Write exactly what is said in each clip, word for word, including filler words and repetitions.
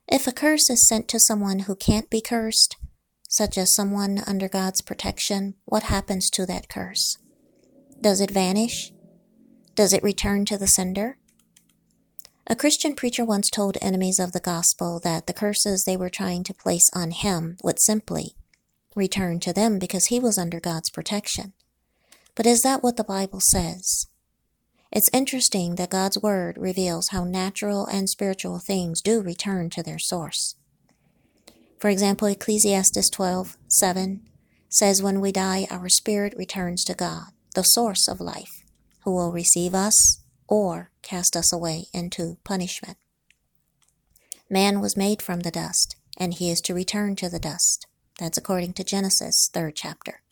If a curse is sent to someone who can't be cursed, such as someone under God's protection, what happens to that curse? Does it vanish? Does it return to the sender? A Christian preacher once told enemies of the gospel that the curses they were trying to place on him would simply return to them because he was under God's protection. But is that what the Bible says? It's interesting that God's Word reveals how natural and spiritual things do return to their source. For example, Ecclesiastes twelve seven says, "When we die, our spirit returns to God, the source of life, who will receive us or cast us away into punishment." Man was made from the dust, and he is to return to the dust. That's according to Genesis, third chapter.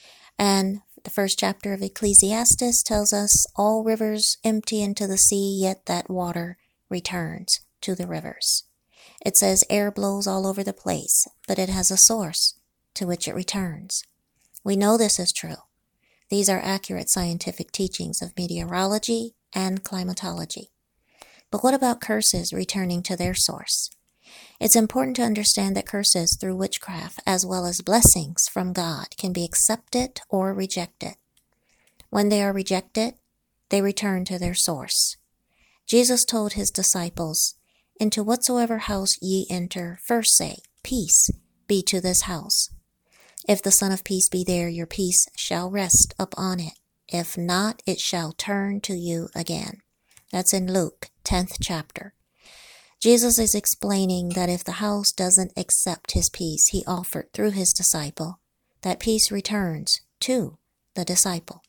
And the first chapter of Ecclesiastes tells us, "All rivers empty into the sea, yet that water returns to the rivers." It says air blows all over the place, but it has a source to which it returns. We know this is true. These are accurate scientific teachings of meteorology and climatology. But what about curses returning to their source? It's important to understand that curses through witchcraft, as well as blessings from God, can be accepted or rejected. When they are rejected, they return to their source. Jesus told his disciples, "Into whatsoever house ye enter, first say, Peace be to this house. If the Son of Peace be there, your peace shall rest upon it. If not, it shall turn to you again." That's in Luke, tenth chapter. Jesus is explaining that if the house doesn't accept his peace he offered through his disciple, that peace returns to the disciple.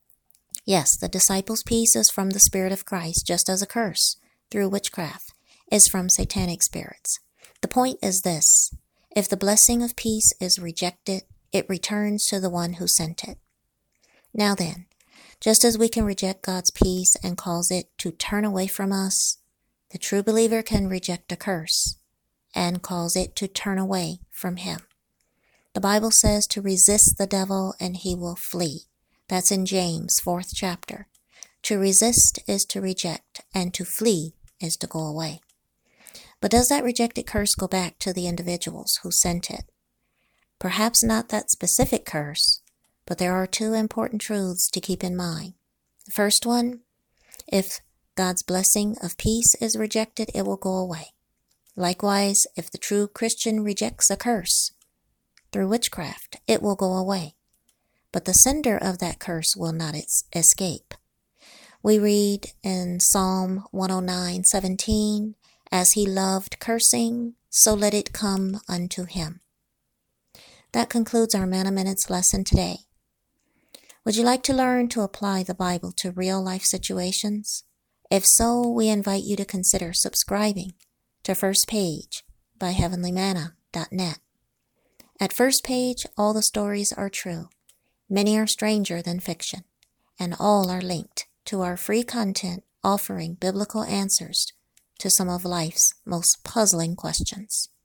Yes, the disciple's peace is from the Spirit of Christ, just as a curse through witchcraft is from satanic spirits. The point is this: if the blessing of peace is rejected, it returns to the one who sent it. Now then, just as we can reject God's peace and cause it to turn away from us, the true believer can reject a curse and cause it to turn away from him. The Bible says to resist the devil and he will flee. That's in James, fourth chapter. To resist is to reject, and to flee is to go away. But does that rejected curse go back to the individuals who sent it? Perhaps not that specific curse, but there are two important truths to keep in mind. The first one, if God's blessing of peace is rejected, it will go away. Likewise, if the true Christian rejects a curse through witchcraft, it will go away. But the sender of that curse will not es- escape. We read in Psalm one oh nine seventeen, "As he loved cursing, so let it come unto him." That concludes our Manna Minutes lesson today. Would you like to learn to apply the Bible to real-life situations? If so, we invite you to consider subscribing to First Page by heavenly manna dot net. At First Page, all the stories are true. Many are stranger than fiction, and all are linked to our free content offering biblical answers to some of life's most puzzling questions.